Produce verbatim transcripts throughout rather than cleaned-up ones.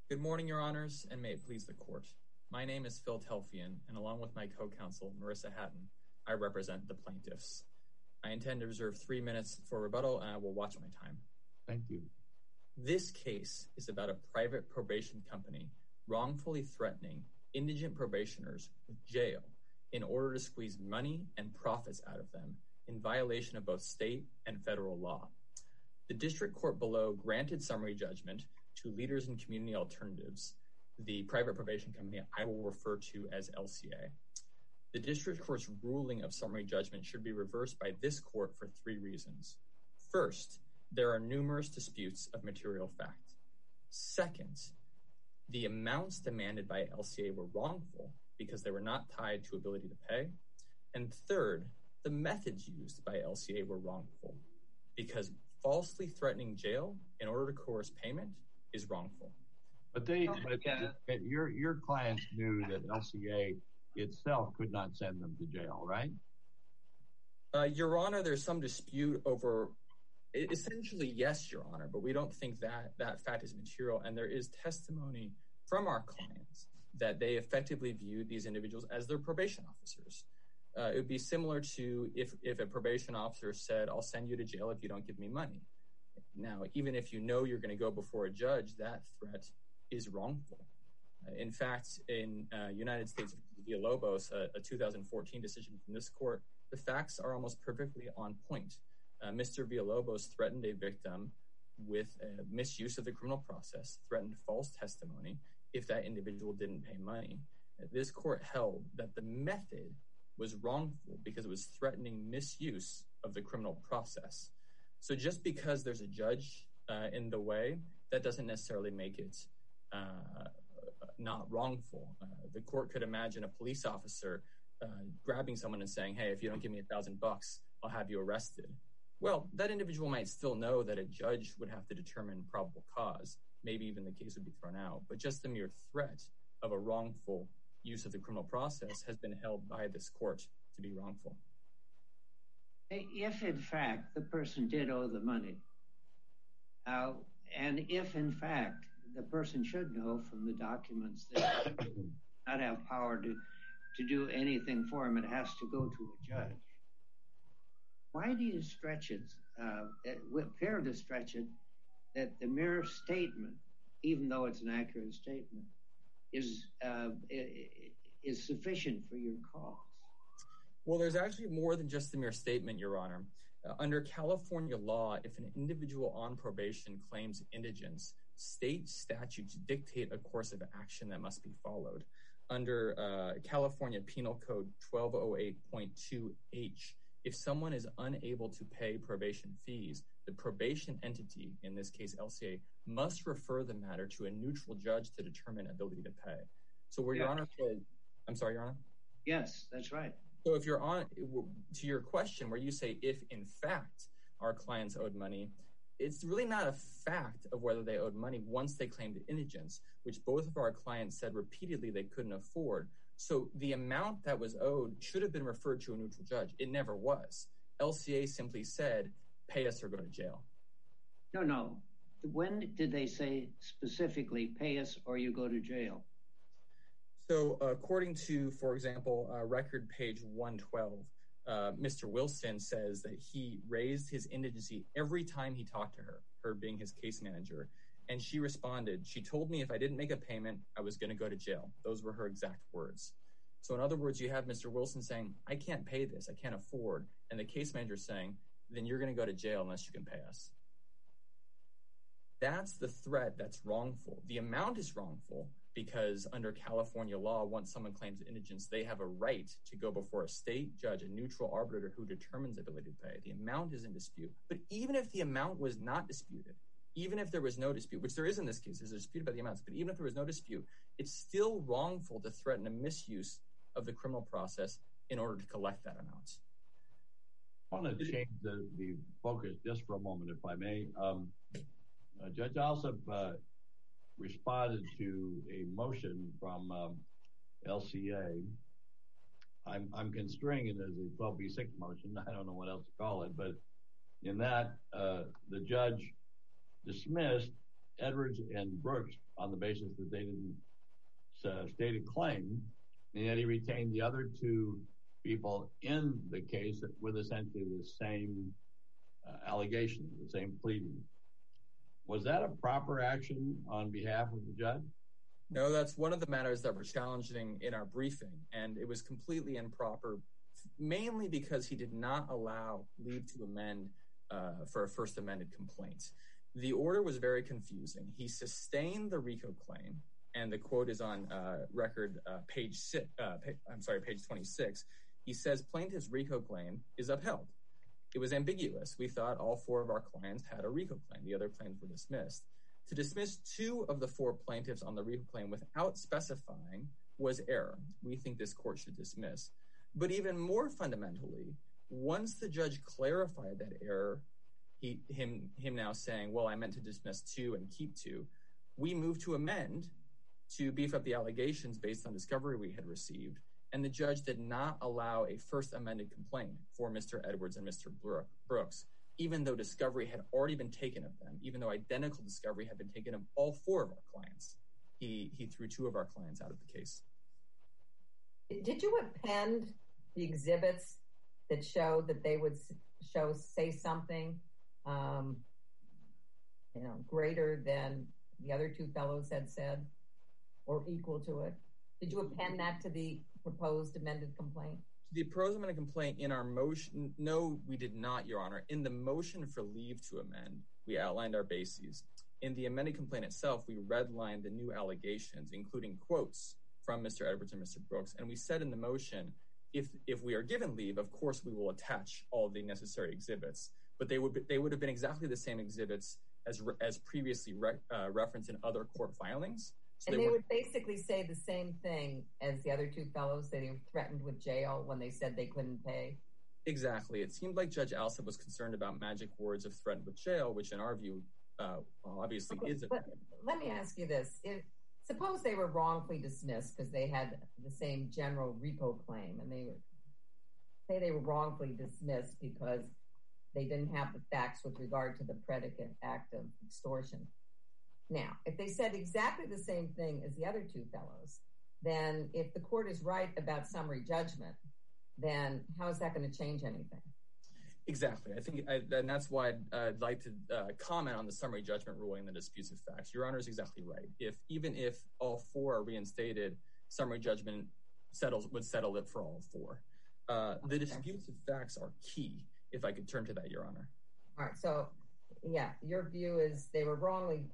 Good morning, Your Honors, and may it please the Court. My name is Phil Telfian, and along with my co-counsel, Marissa Hatton, I represent the plaintiffs. I intend to reserve three minutes for rebuttal, and I will watch my time. Thank you. This case is about a private probation company wrongfully threatening indigent probationers with jail in order to squeeze money and profits out of them in violation of both state and federal law. The district court below granted summary judgment to Leaders in Community Alternatives, the private probation company I will refer to as L C A. The district court's ruling of summary judgment should be reversed by this court for three reasons. First, there are numerous disputes of material fact. Second, the amounts demanded by L C A were wrongful because they were not tied to ability to pay. And third, the methods used by L C A were wrongful because falsely threatening jail in order to coerce payment is wrongful. But they, but uh, your your clients knew that L C A itself could not send them to jail, right? Uh, Your Honor, there's some dispute over, essentially, yes, Your Honor, but we don't think that that fact is material. And there is testimony from our clients that they effectively viewed these individuals as their probation officers. Uh, it would be similar to if, if a probation officer said, I'll send you to jail if you don't give me money. Now, even if you know you're going to go before a judge, that threat is wrongful. Uh, in fact, in uh, United States v. Villalobos, a, a two thousand fourteen decision from this court, the facts are almost perfectly on point. Uh, Mister Villalobos threatened a victim with uh, misuse of the criminal process, threatened false testimony if that individual didn't pay money. Uh, this court held that the method was wrongful because it was threatening misuse of the criminal process. So just because there's a judge uh, in the way, that doesn't necessarily make it uh, not wrongful. Uh, the court could imagine a police officer uh, grabbing someone and saying, hey, if you don't give me a thousand bucks, I'll have you arrested. Well, that individual might still know that a judge would have to determine probable cause. Maybe even the case would be thrown out. But just the mere threat of a wrongful use of the criminal process has been held by this court to be wrongful. If, in fact, the person did owe the money, uh, and if, in fact, the person should know from the documents that they do not have power to, to do anything for him, it has to go to a judge. Why do you stretch it, uh, appear to stretch it, that the mere statement, even though it's an accurate statement, is uh, is sufficient for your cause? Well, there's actually more than just the mere statement, Your Honor. Uh, under California law, if an individual on probation claims indigence, state statutes dictate a course of action that must be followed. Under uh, California Penal Code twelve oh eight point two H, if someone is unable to pay probation fees, the probation entity, in this case L C A, must refer the matter to a neutral judge to determine ability to pay. So where yeah. Your Honor said, I'm sorry, Your Honor? Yes, that's right. So if you're on, to your question where you say, if in fact our clients owed money, it's really not a fact of whether they owed money once they claimed indigence, which both of our clients said repeatedly they couldn't afford. So the amount that was owed should have been referred to a neutral judge. It never was. L C A simply said, pay us or go to jail. No, no. When did they say specifically, pay us or you go to jail? So uh, according to, for example, uh, record page one twelve, uh, Mister Wilson says that he raised his indigency every time he talked to her, her being his case manager. And she responded, she told me if I didn't make a payment, I was going to go to jail. Those were her exact words. So in other words, you have Mister Wilson saying, I can't pay this, I can't afford. And the case manager saying, then you're going to go to jail unless you can pay us. That's the threat that's wrongful. The amount is wrongful because under California law, once someone claims indigence, they have a right to go before a state judge, a neutral arbiter who determines ability to pay. The amount is in dispute. But even if the amount was not disputed, even if there was no dispute, which there is in this case, there's a dispute about the amounts, but even if there was no dispute, it's still wrongful to threaten a misuse of the criminal process in order to collect that amount. I want to change the, the focus just for a moment, if I may. Um, uh, Judge Alsop uh, responded to a motion from um, L C A. I'm, I'm construing it as a twelve B six motion. I don't know what else to call it, but in that, uh, the judge dismissed Edwards and Brooks on the basis that they didn't uh, state a claim, and yet he retained the other two people in the case with essentially the same uh, allegation, the same pleading. Was that a proper action on behalf of the judge? No, that's one of the matters that we're challenging in our briefing, and it was completely improper, mainly because he did not allow leave to amend uh, for a first amended complaint. The order was very confusing. He sustained the RICO claim, and the quote is on uh, record uh, page six, uh, pa- I'm sorry, page twenty-six. He says plaintiff's RICO claim is upheld. It was ambiguous. We thought all four of our clients had a RICO claim. The other claims were dismissed. To dismiss two of the four plaintiffs on the RICO claim without specifying was error. We think this court should dismiss. But even more fundamentally, once the judge clarified that error, he, him, him now saying, well, I meant to dismiss two and keep two, we moved to amend to beef up the allegations based on discovery we had received, and the judge did not allow a first amended complaint for Mister Edwards and Mister Brooks, even though discovery had already been taken of them, even though identical discovery had been taken of all four of our clients. He, he threw two of our clients out of the case. Did you append the exhibits that showed that they would show, say something, um, you know, greater than the other two fellows had said or equal to it? Did you append that to the proposed amended complaint? The proposed amended complaint in our motion, no, we did not, Your Honor. In the motion for leave to amend, we outlined our bases. In the amended complaint itself, we redlined the new allegations, including quotes from Mister Edwards and Mister Brooks. And we said in the motion, if if we are given leave, of course, we will attach all the necessary exhibits. But they would be, they would have been exactly the same exhibits as as previously re, uh, referenced in other court filings. So and they, they were, would basically say the same thing as the other two fellows that he threatened with jail when they said they couldn't pay. Exactly. It seemed like Judge Alsop was concerned about magic words of threatened with jail, which in our view, uh, well, obviously okay, is a But let me ask you this. If, suppose they were wrongfully dismissed because they had the same general RICO claim, and they were, say they were wrongfully dismissed because they didn't have the facts with regard to the predicate act of extortion. Now, if they said exactly the same thing as the other two fellows, then if the court is right about summary judgment, then how is that going to change anything? Exactly. I think, I, and that's why I'd, uh, I'd like to uh, comment on the summary judgment ruling and the disputes of facts. Your Honor is exactly right. If even if all four are reinstated, summary judgment settles would settle it for all four. Uh, the disputes of facts are key. If I could turn to that, Your Honor. All right. So, yeah, your view is they were wrongly.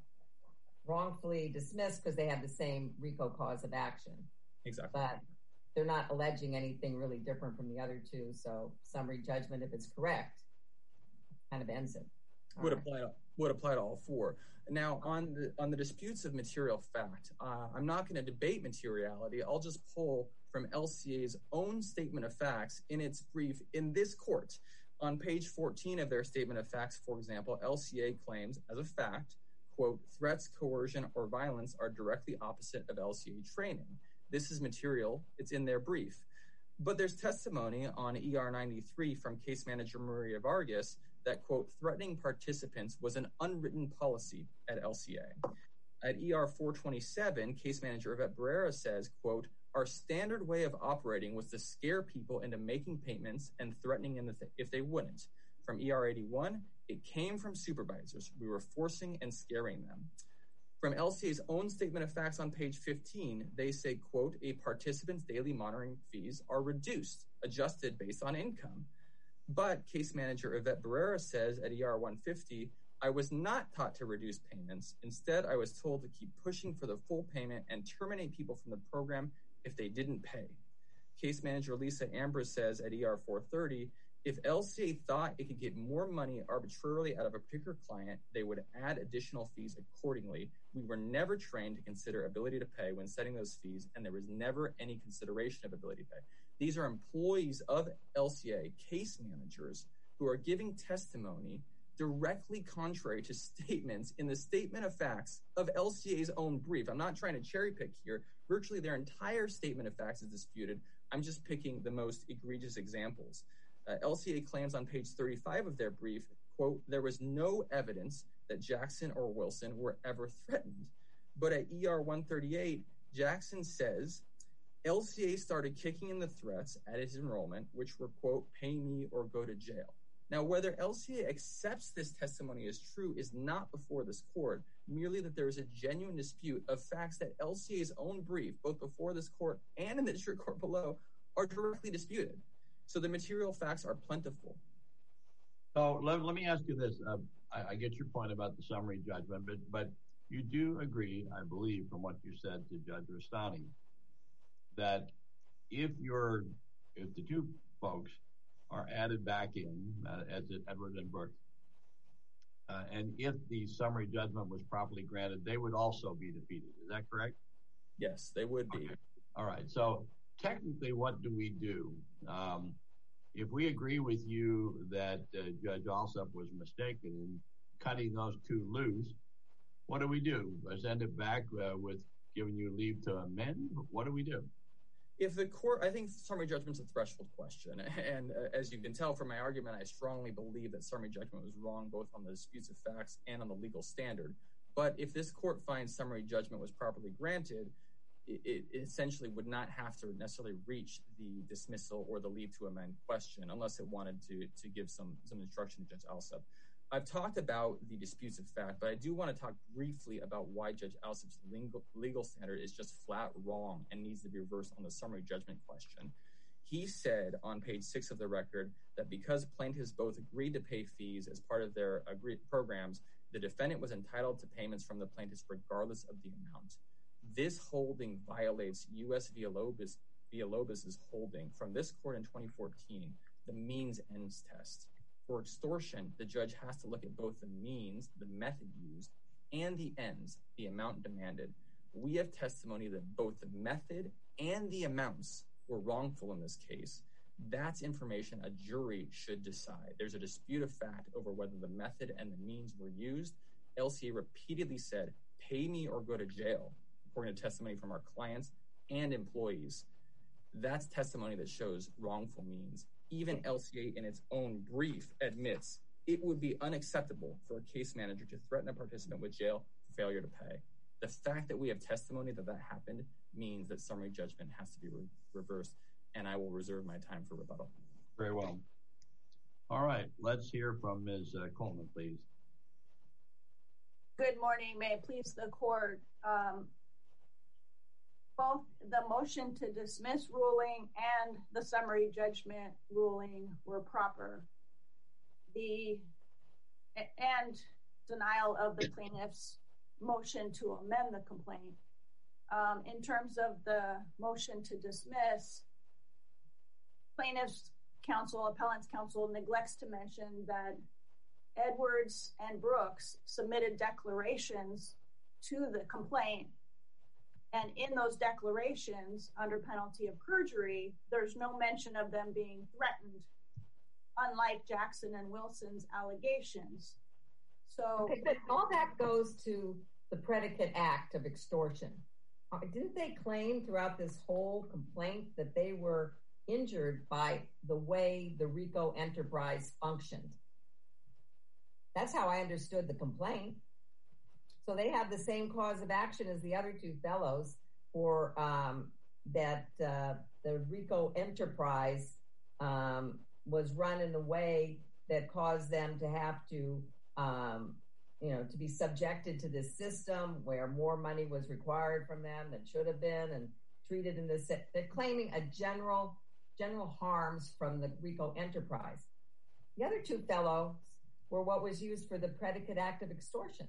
wrongfully dismissed because they had the same RICO cause of action. Exactly. But they're not alleging anything really different from the other two, so summary judgment, if it's correct, kind of ends it. All would right. apply to, would apply to all four. Now, on the on the disputes of material fact, uh, I'm not going to debate materiality. I'll just pull from L C A's own statement of facts in its brief in this court. On page fourteen of their statement of facts, for example, L C A claims as a fact, quote, threats, coercion, or violence are directly opposite of L C A training. This is material. It's in their brief. But there's testimony on E R ninety-three from case manager Maria Vargas that, quote, threatening participants was an unwritten policy at L C A. At E R four twenty-seven, case manager Yvette Barrera says, quote, our standard way of operating was to scare people into making payments and threatening them if they wouldn't. From E R eighty-one, it came from supervisors. We were forcing and scaring them. From L C A's own statement of facts on page fifteen, they say, quote, a participant's daily monitoring fees are reduced, adjusted based on income. But case manager Yvette Barrera says at E R one fifty, I was not taught to reduce payments. Instead, I was told to keep pushing for the full payment and terminate people from the program if they didn't pay. Case manager Lisa Ambrose says at E R four thirty, if L C A thought it could get more money arbitrarily out of a particular client, they would add additional fees accordingly. We were never trained to consider ability to pay when setting those fees, and there was never any consideration of ability to pay. These are employees of L C A, case managers, who are giving testimony directly contrary to statements in the statement of facts of L C A's own brief. I'm not trying to cherry pick here. Virtually their entire statement of facts is disputed. I'm just picking the most egregious examples. Uh, L C A claims on page thirty-five of their brief, quote, there was no evidence that Jackson or Wilson were ever threatened. But at E R one thirty-eight, Jackson says, L C A started kicking in the threats at his enrollment, which were, quote, pay me or go to jail. Now, whether L C A accepts this testimony as true is not before this court, merely that there is a genuine dispute of facts that L C A's own brief, both before this court and in the district court below, are directly disputed. So the material facts are plentiful. So let, let me ask you this. Uh, I, I get your point about the summary judgment, but, but you do agree, I believe, from what you said to Judge Rustani, that if you're, if the two folks are added back in, uh, as Edward and Brooks, uh, and if the summary judgment was properly granted, they would also be defeated. Is that correct? Yes, they would be. Okay. All right. So technically, what do we do? Um, if we agree with you that uh, Judge Alsop was mistaken in cutting those two loose, what do we do? Send it back uh, with giving you leave to amend? What do we do? If the court, I think summary judgment's a threshold question. And uh, as you can tell from my argument, I strongly believe that summary judgment was wrong, both on the disputes of facts and on the legal standard. But if this court finds summary judgment was properly granted, it, it essentially would not have to necessarily reach the dismissal or the leave to amend question unless it wanted to, to give some, some instruction to Judge Alsop. I've talked about the disputes of fact, but I do want to talk briefly about why Judge Alsop's legal, legal standard is just flat wrong and needs to be reversed on the summary judgment question. He said on page six of the record that because plaintiffs both agreed to pay fees as part of their agreed programs, the defendant was entitled to payments from the plaintiffs regardless of the amount. This holding violates U S Villalobos, Villalobos' holding from this court in twenty fourteen, the means ends test. For extortion, the judge has to look at both the means, the method used, and the ends, the amount demanded. We have testimony that both the method and the amounts were wrongful in this case. That's information a jury should decide. There's a dispute of fact over whether the method and the means were used. L C A repeatedly said, pay me or go to jail, according to testimony from our clients and employees. That's testimony that shows wrongful means. Even L C A in its own brief admits it would be unacceptable for a case manager to threaten a participant with jail for failure to pay. The fact that we have testimony that that happened means that summary judgment has to be re- reversed, and I will reserve my time for rebuttal. Very well. All right, let's hear from Miz Uh, Coleman, please. Good morning. May it please the court. Um, both the motion to dismiss ruling and the summary judgment ruling were proper. The and denial of the plaintiff's motion to amend the complaint. Um, in terms of the motion to dismiss, plaintiff's counsel, appellant's counsel neglects to mention that Edwards and Brooks submitted declarations to the complaint. And in those declarations, under penalty of perjury, there's no mention of them being threatened, unlike Jackson and Wilson's allegations. So, okay, but all that goes to the predicate act of extortion. Uh, didn't they claim throughout this whole complaint that they were injured by the way the RICO enterprise functioned? That's how I understood the complaint. So they have the same cause of action as the other two fellows for um, that uh, the RICO enterprise um, was run in a way that caused them to have to, um, you know, to be subjected to this system where more money was required from them than should have been and treated in this. They're claiming a general, general harms from the RICO enterprise. The other two fellows were what was used for the predicate act of extortion.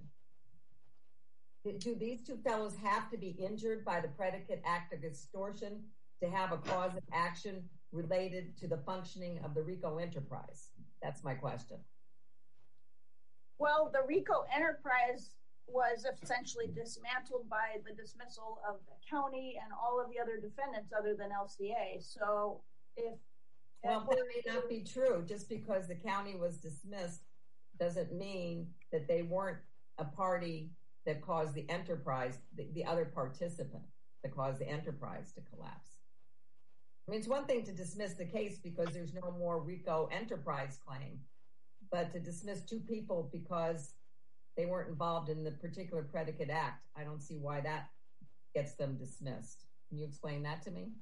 Do these two fellows have to be injured by the predicate act of extortion to have a cause of action related to the functioning of the RICO enterprise? That's my question. Well, the RICO enterprise was essentially dismantled by the dismissal of the county and all of the other defendants other than L C A. So if... Well, that may not be true. Just because the county was dismissed doesn't mean that they weren't a party that caused the enterprise, the, the other participant that caused the enterprise to collapse. I mean, it's one thing to dismiss the case because there's no more RICO enterprise claim, but to dismiss two people because they weren't involved in the particular predicate act. I don't see why that gets them dismissed. Can you explain that to me?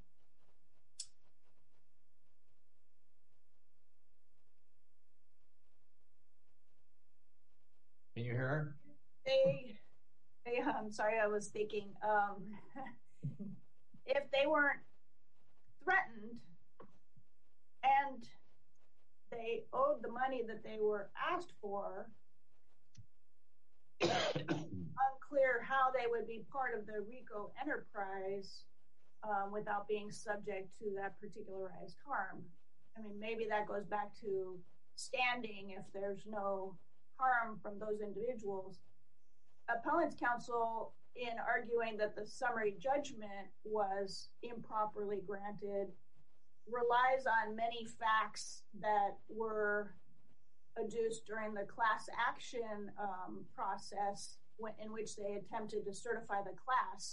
Can you hear her? They, they, I'm sorry, I was thinking, um, if they weren't threatened and they owed the money that they were asked for, unclear how they would be part of the RICO enterprise um, without being subject to that particularized harm. I mean, maybe that goes back to standing if there's no harm from those individuals. Appellant's counsel, in arguing that the summary judgment was improperly granted, relies on many facts that were adduced during the class action um, process when, in which they attempted to certify the class.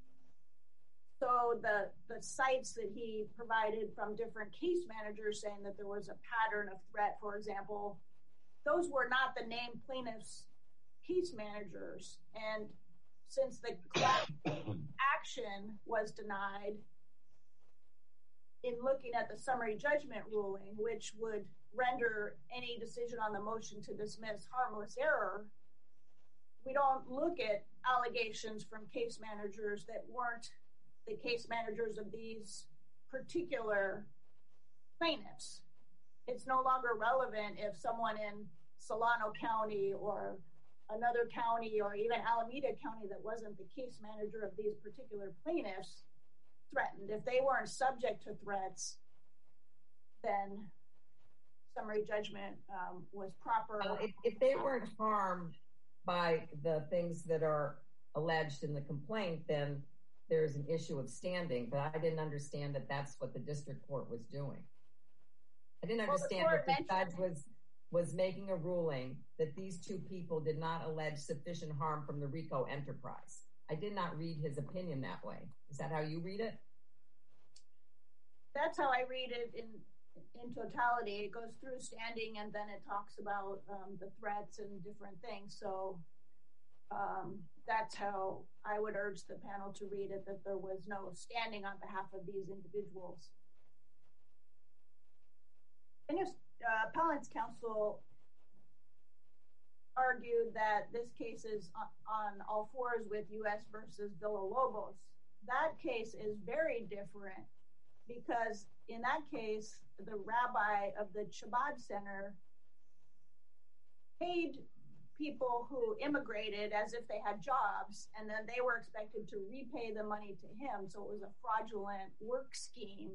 So the, the sites that he provided from different case managers saying that there was a pattern of threat, for example, those were not the named plaintiffs' case managers. And since the class action was denied, in looking at the summary judgment ruling, which would render any decision on the motion to dismiss harmless error, we don't look at allegations from case managers that weren't the case managers of these particular plaintiffs. It's no longer relevant if someone in Solano County or another county or even Alameda County that wasn't the case manager of these particular plaintiffs threatened. If they weren't subject to threats, then summary judgment um, was proper. Uh, if, if they weren't harmed by the things that are alleged in the complaint, then there's an issue of standing, but I didn't understand that that's what the district court was doing. I didn't understand well, the that the judge was, was making a ruling that these two people did not allege sufficient harm from the RICO enterprise. I did not read his opinion that way. Is that how you read it? That's how I read it in in totality. It goes through standing and then it talks about um, the threats and different things. So um, that's how I would urge the panel to read it, that there was no standing on behalf of these individuals. And just uh, appellant's counsel argued that this case is on, on all fours with U S versus Villalobos. That case is very different because in that case, the rabbi of the Chabad Center paid people who immigrated as if they had jobs, and then they were expected to repay the money to him. So it was a fraudulent work scheme.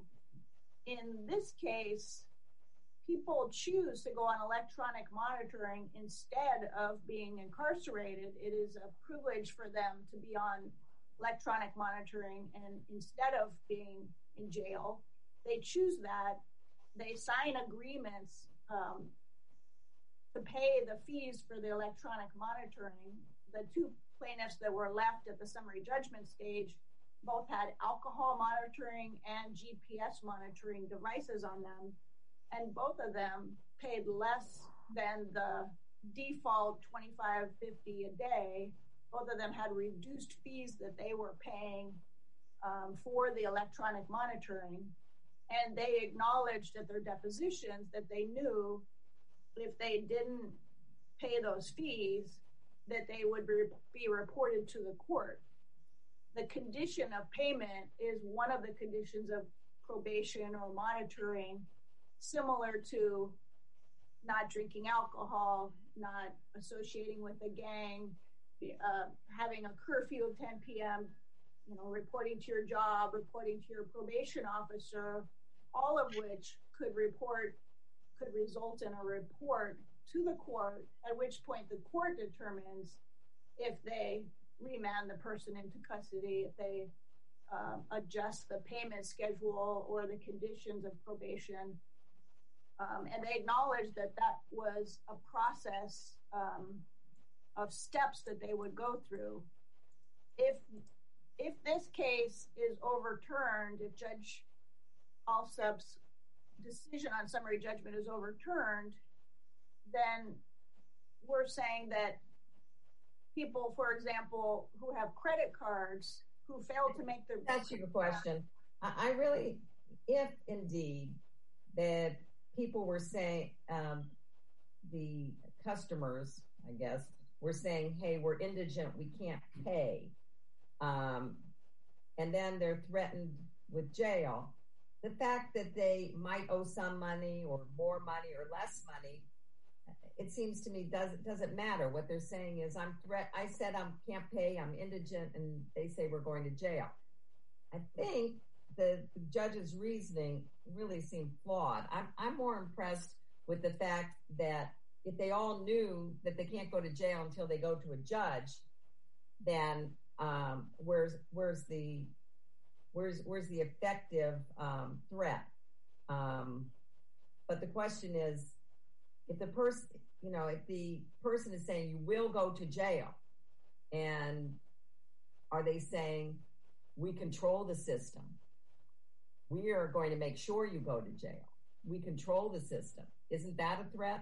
In this case, people choose to go on electronic monitoring instead of being incarcerated. It is a privilege for them to be on electronic monitoring, and instead of being in jail, they choose that. They sign agreements um, to pay the fees for the electronic monitoring. The two plaintiffs that were left at the summary judgment stage both had alcohol monitoring and G P S monitoring devices on them, and both of them paid less than the default twenty-five fifty a day. Both of them had reduced fees that they were paying um, for the electronic monitoring, and they acknowledged at their depositions that they knew if they didn't pay those fees that they would be, be reported to the court. The condition of payment is one of the conditions of probation or monitoring, similar to not drinking alcohol, not associating with a gang, uh, having a curfew of ten p.m., you know, reporting to your job, reporting to your probation officer, all of which could report, could result in a report to the court, at which point the court determines if they remand the person into custody, if they uh, adjust the payment schedule or the conditions of probation. Um, and they acknowledge that that was a process um, of steps that they would go through. If if this case is overturned, if Judge Alsup's decision on summary judgment is overturned, then we're saying that people, for example, who have credit cards who fail to make their... That's your question. I really, if indeed that people were saying, um, the customers, I guess, were saying, hey, we're indigent, we can't pay, um, and then they're threatened with jail, the fact that they might owe some money or more money or less money, it seems to me doesn't doesn't matter. What they're saying is, I'm threat. I said I can't pay. I'm indigent, and they say we're going to jail. I think the judge's reasoning really seemed flawed. I'm I'm more impressed with the fact that if they all knew that they can't go to jail until they go to a judge, then um, where's where's the where's where's the effective um, threat? Um, but the question is, if the person, you know, if the person is saying you will go to jail, and are they saying we control the system? We are going to make sure you go to jail. We control the system. Isn't that a threat?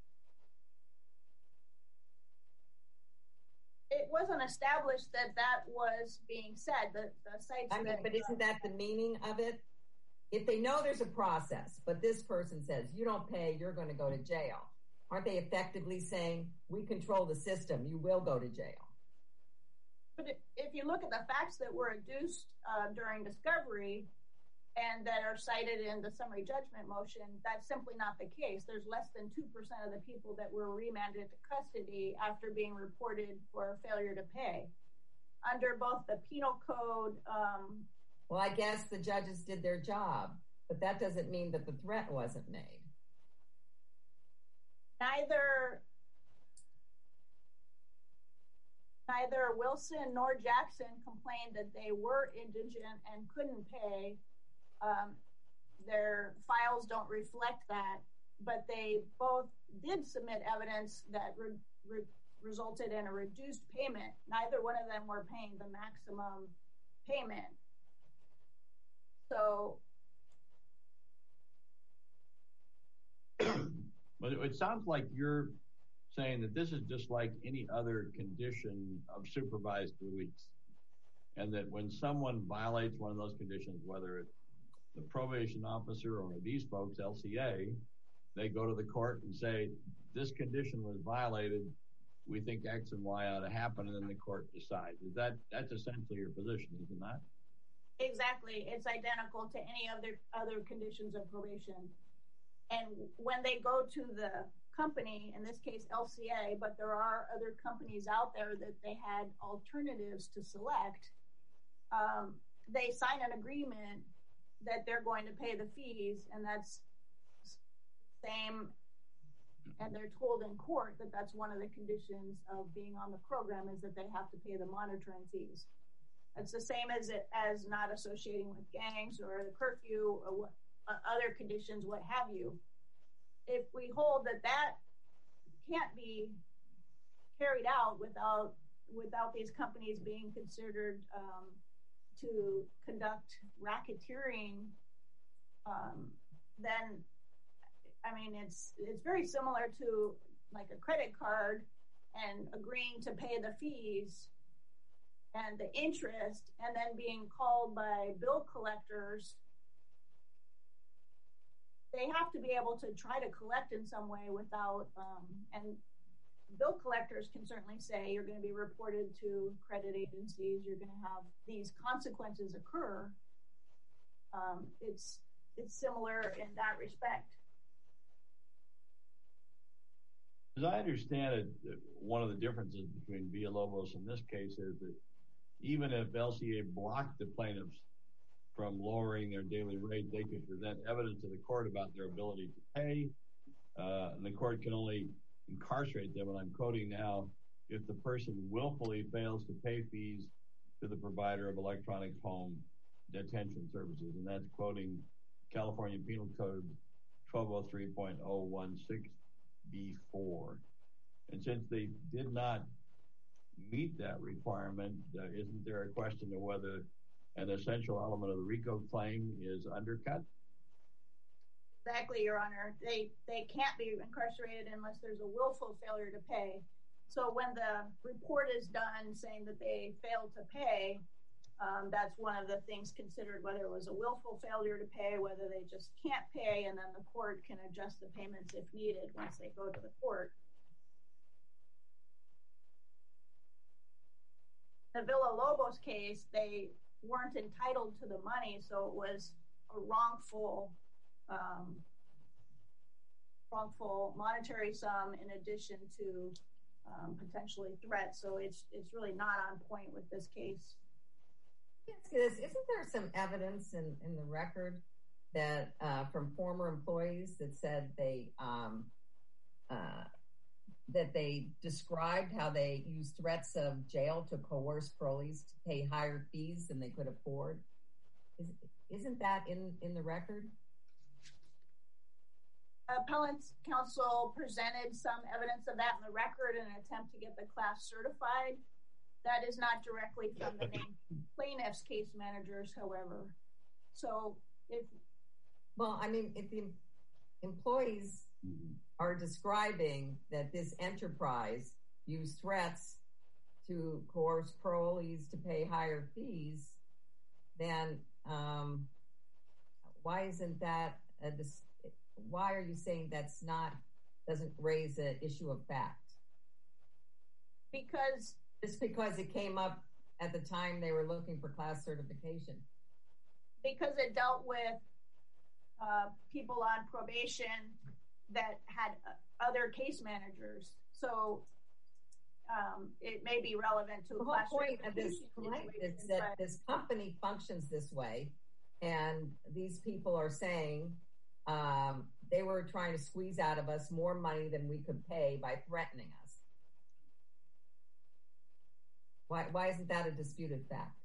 It wasn't established that that was being said. The, the sites I mean, that, but isn't that the meaning of it? If they know there's a process, but this person says, you don't pay, you're going to go to jail, aren't they effectively saying, we control the system, you will go to jail? But if you look at the facts that were adduced uh, during discovery and that are cited in the summary judgment motion, that's simply not the case. There's less than two percent of the people that were remanded to custody after being reported for failure to pay. Under both the penal code... Um, well, I guess the judges did their job, but that doesn't mean that the threat wasn't made. Neither... Neither Wilson nor Jackson complained that they were indigent and couldn't pay. Um, their files don't reflect that, but they both did submit evidence that re re resulted in a reduced payment. Neither one of them were paying the maximum payment. So... But it sounds like you're saying that this is just like any other condition of supervised release, and that when someone violates one of those conditions, whether it's the probation officer or these folks, L C A, they go to the court and say, this condition was violated, we think X and Y ought to happen, and then the court decides. Is that, that's essentially your position, is it not? Exactly. It's identical to any other other conditions of probation. And when they go to the company, in this case L C A, but there are other companies out there that they had alternatives to select, um, they sign an agreement that they're going to pay the fees, and that's same, and they're told in court that that's one of the conditions of being on the program, is that they have to pay the monitoring fees. It's the same as it as not associating with gangs or the curfew or what, uh, other conditions, what have you. If we hold that that can't be carried out without without these companies being considered um, to conduct racketeering, um, then I mean it's it's very similar to like a credit card and agreeing to pay the fees and the interest, and then being called by bill collectors. They have to be able to try to collect in some way without, um, and bill collectors can certainly say you're going to be reported to credit agencies, you're going to have these consequences occur. Um, it's it's similar in that respect. As I understand it, one of the differences between Villalobos in this case is that even if L C A blocked the plaintiffs from lowering their daily rate, they could present evidence to the court about their ability to pay, uh, and the court can only incarcerate them, and I'm quoting now, if the person willfully fails to pay fees to the provider of electronic home detention services, and that's quoting California Penal Code twelve oh three point oh one six B four. And since they did not meet that requirement, uh, isn't there a question of whether an essential element of the RICO claim is undercut? Exactly, Your Honor. They they can't be incarcerated unless there's a willful failure to pay. So when the report is done saying that they failed to pay, um, that's one of the things considered, whether it was a willful failure to pay, whether they just can't pay, and then the court can adjust the payments if needed once they go to the court. The Villalobos case, they weren't entitled to the money, so it was a wrongful, um, wrongful monetary sum in addition to um, potentially threats. So it's it's really not on point with this case. Yes, isn't there some evidence in, in the record that uh, from former employees that said they um, uh, that they described how they used threats of jail to coerce parolees to pay higher fees than they could afford? Is, isn't that in, in the record? Appellant's counsel presented some evidence of that in the record in an attempt to get the class certified. That is not directly from the named plaintiff's case managers, however. So if... Well, I mean, if the employees are describing that this enterprise used threats to coerce parolees to pay higher fees, then um, why isn't that a dis- why are you saying that's not, doesn't raise an issue of fact? Because it's because it came up at the time they were looking for class certification. Because it dealt with uh, people on probation that had uh, other case managers. So um, it may be relevant to the class whole point of this point is that but... this company functions this way, and these people are saying um, they were trying to squeeze out of us more money than we could pay by threatening us. Why, why isn't that a disputed fact?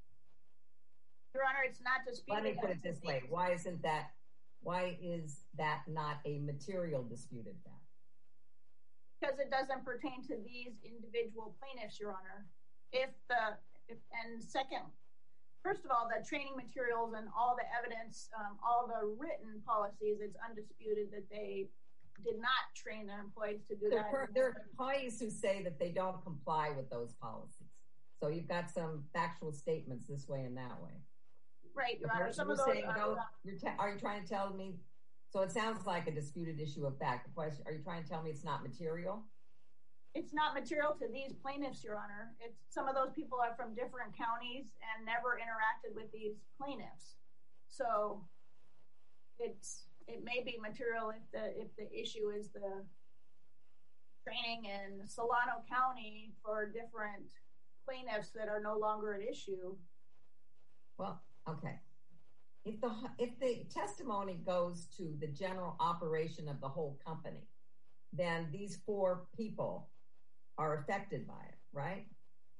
Your Honor, it's not disputed. Let me put it this way. Why isn't that, why is that not a material disputed fact? Because it doesn't pertain to these individual plaintiffs, Your Honor. If the, if, and second, first of all, the training materials and all the evidence, um, all the written policies, it's undisputed that they did not train their employees to do there that. Per, there are employees who say that they don't comply with those policies. So you've got some factual statements this way and that way. Right, Your Honor. Some of those are, no, you're te- are you trying to tell me? So it sounds like a disputed issue of fact. The question: are you trying to tell me it's not material? It's not material to these plaintiffs, Your Honor. It's some of those people are from different counties and never interacted with these plaintiffs. So it's it may be material if the if the issue is the training in Solano County for different plaintiffs that are no longer at issue. Well, okay. If the if the testimony goes to the general operation of the whole company, then these four people are affected by it, right?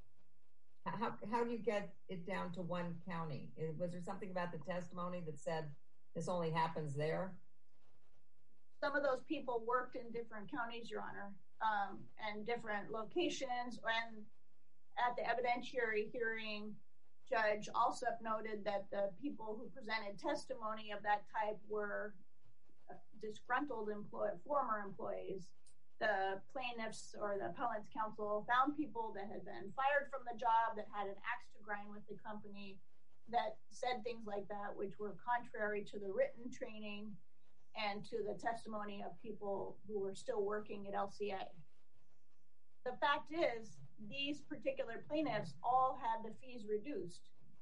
How how do you get it down to one county? Was there something about the testimony that said this only happens there? Some of those people worked in different counties, Your Honor, um, and different locations. And at the evidentiary hearing, Judge Alsup noted that the people who presented testimony of that type were disgruntled employee, former employees. The plaintiffs or the appellant's counsel found people that had been fired from the job, that had an axe to grind with the company, that said things like that, which were contrary to the written training and to the testimony of people who were still working at L C A. The fact is, these particular plaintiffs all had the fees reduced.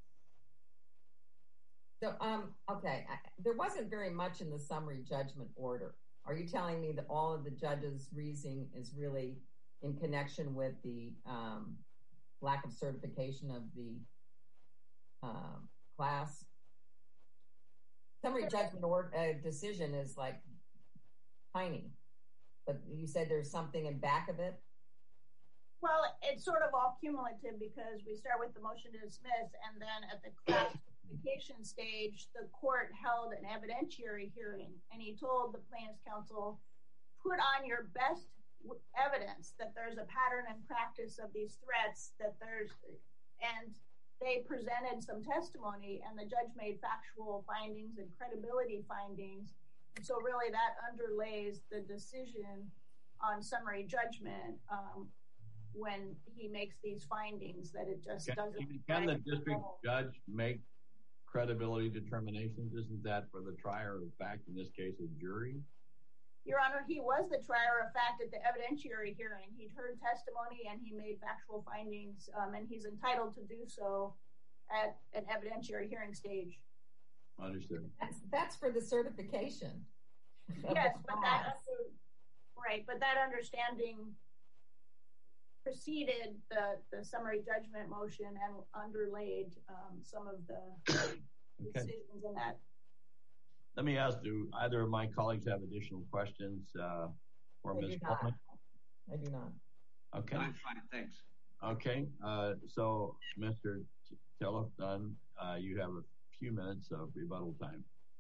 So, um, okay, I, there wasn't very much in the summary judgment order. Are you telling me that all of the judge's reasoning is really in connection with the um, lack of certification of the um, class? Summary judgment or uh, decision is like tiny, but you said there's something in back of it? Well, it's sort of all cumulative because we start with the motion to dismiss, and then at the class certification stage, the court held an evidentiary hearing, and he told the plaintiff's counsel, put on your best evidence that there's a pattern and practice of these threats, that there's, and they presented some testimony, and the judge made factual findings and credibility findings. And so really that underlays the decision on summary judgment. Um, when he makes these findings, that it just Can, doesn't. can the district judge make credibility determinations? Isn't that for the trier of fact, in this case, a jury? Your Honor, he was the trier of fact at the evidentiary hearing. He'd heard testimony and he made factual findings, um, and he's entitled to do so at an evidentiary hearing stage. Understood. That's, that's for the certification. Yes, but that, right, but that understanding preceded the, the summary judgment motion and underlaid um, some of the okay. decisions in that. Let me ask, do either of my colleagues have additional questions uh, for Miz Coleman? I do not. Okay. I'm fine, thanks. Okay, uh, so Mister Tillotson, uh, you have a few minutes of rebuttal time.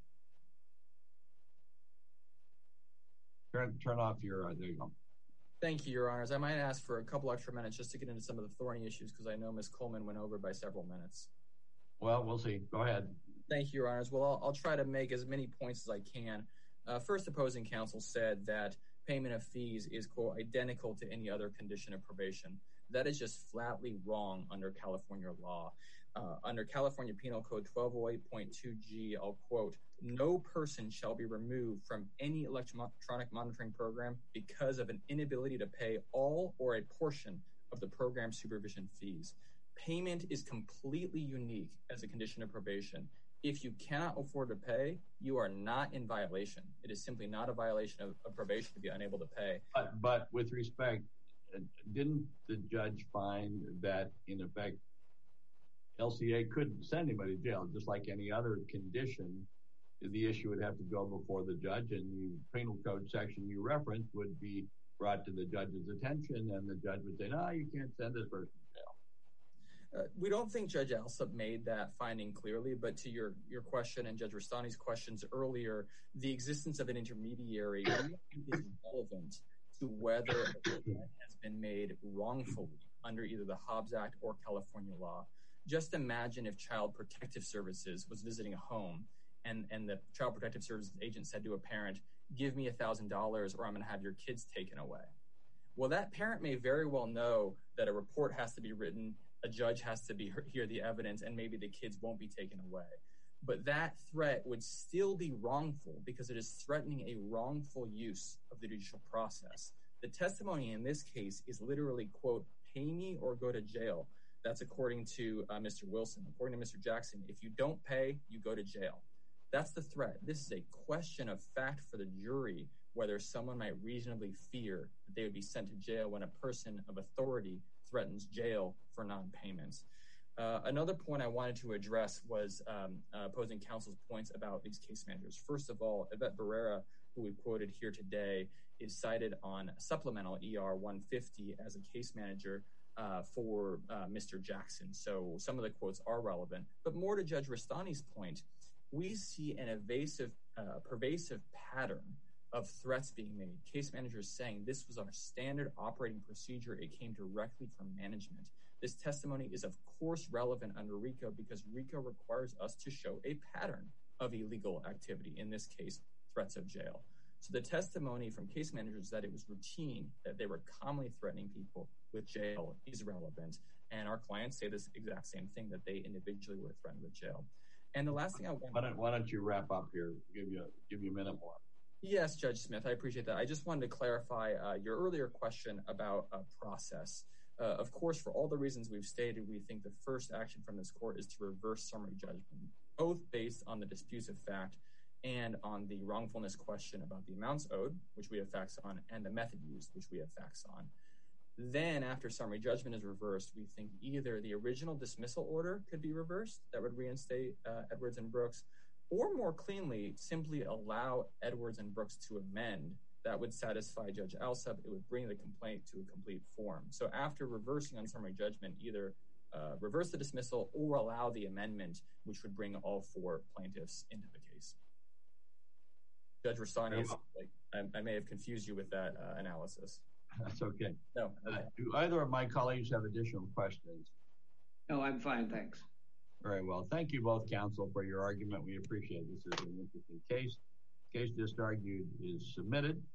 Turn, turn off your, uh, there you go. Thank you, Your Honors. I might ask for a couple extra minutes just to get into some of the thorny issues because I know Miz Coleman went over by several minutes. Well, we'll see. Go ahead. Thank you, Your Honors. Well, I'll, I'll try to make as many points as I can. Uh, first, opposing counsel said that payment of fees is, quote, identical to any other condition of probation. That is just flatly wrong under California law. Uh, under California Penal Code twelve oh eight point two G, I'll quote, no person shall be removed from any electronic monitoring program because of an inability to pay all or a portion of the program supervision fees. Payment is completely unique as a condition of probation. If you cannot afford to pay, you are not in violation. It is simply not a violation of, of probation to be unable to pay. But, but with respect, didn't the judge find that, in effect, L C A couldn't send anybody to jail, just like any other condition? The issue would have to go before the judge, and the penal code section you referenced would be brought to the judge's attention, and the judge would say, no, you can't send this person to jail. Uh, we don't think Judge Alsup made that finding clearly, but to your, your question and Judge Rastani's questions earlier, the existence of an intermediary is relevant to whether a complaint has been made wrongfully under either the Hobbs Act or California law. Just imagine if Child Protective Services was visiting a home and, and the Child Protective Services agent said to a parent, give me one thousand dollars or I'm going to have your kids taken away. Well, that parent may very well know that a report has to be written, a judge has to be hear the evidence, and maybe the kids won't be taken away. But that threat would still be wrongful because it is threatening a wrongful use of the judicial process. The testimony in this case is literally, quote, pay me or go to jail. That's according to uh, Mister Wilson. According to Mister Jackson, if you don't pay, you go to jail. That's the threat. This is a question of fact for the jury, whether someone might reasonably fear that they would be sent to jail when a person of authority threatens jail for non-payments. Uh, another point I wanted to address was um, uh, opposing counsel's points about these case managers. First of all, Yvette Barrera, who we quoted here today, is cited on supplemental E R one fifty as a case manager uh, for uh, Mister Jackson. So some of the quotes are relevant. But more to Judge Rastani's point, we see an evasive, uh, pervasive pattern of threats being made. Case managers saying this was our standard operating procedure. It came directly from management. This testimony is, of course, relevant under RICO because RICO requires us to show a pattern of illegal activity, in this case, threats of jail. So the testimony from case managers that it was routine, that they were commonly threatening people with jail, is relevant. And our clients say this exact same thing, that they individually were threatened with jail. And the last thing I want why don't, why don't you wrap up here? Give you, give you a minute more. Yes, Judge Smith, I appreciate that. I just wanted to clarify uh, your earlier question about uh, process. Uh, of course, for all the reasons we've stated, we think the first action from this court is to reverse summary judgment, both based on the disputes of fact and on the wrongfulness question about the amounts owed, which we have facts on, and the method used, which we have facts on. Then, after summary judgment is reversed, we think either the original dismissal order could be reversed, that would reinstate uh, Edwards and Brooks, or more cleanly, simply allow Edwards and Brooks to amend. That would satisfy Judge Alsup. It would bring the complaint to a complete form. So after reversing on summary judgment, either uh, reverse the dismissal or allow the amendment, which would bring all four plaintiffs into the case. Judge Rastani, like, I, I may have confused you with that uh, analysis. That's okay. No. Okay. Uh, do either of my colleagues have additional questions? No, I'm fine, thanks. Very well. Thank you both, counsel, for your argument. We appreciate it. This is an interesting case. Case just argued is submitted.